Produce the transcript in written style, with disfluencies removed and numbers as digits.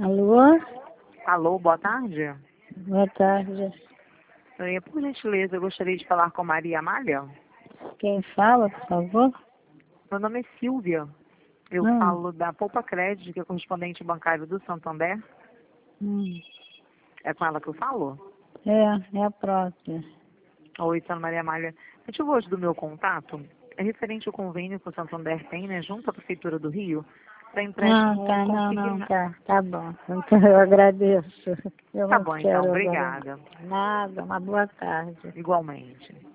Alô? Alô, boa tarde. Boa tarde. Por gentileza, eu gostaria de falar com Maria Amália. Quem fala, por favor? Meu nome é Silvia. Eu falo da Poupa Crédito, que é correspondente bancário do Santander. É com ela que eu falo? É a própria. Oi, Sra. Maria Amália. O motivo hoje do meu contato é referente ao convênio que o Santander tem, né, junto à Prefeitura do Rio, para empréstimo consignado. Tá bom. Então eu agradeço. Eu Tá não bom, então. quero agora Obrigada. nada. Uma boa tarde. Igualmente.